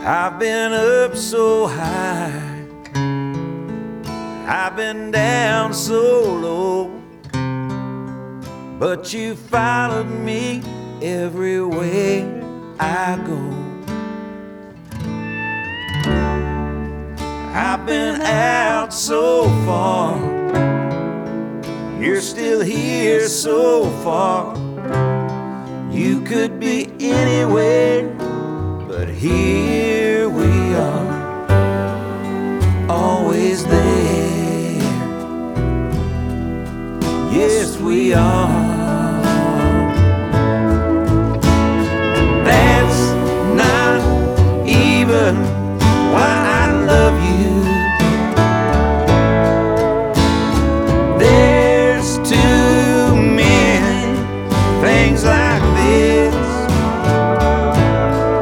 I've been up so high, I've been down so low, but you followed me everywhere I go. I've been out so far, you're still here so far. You could be anywhere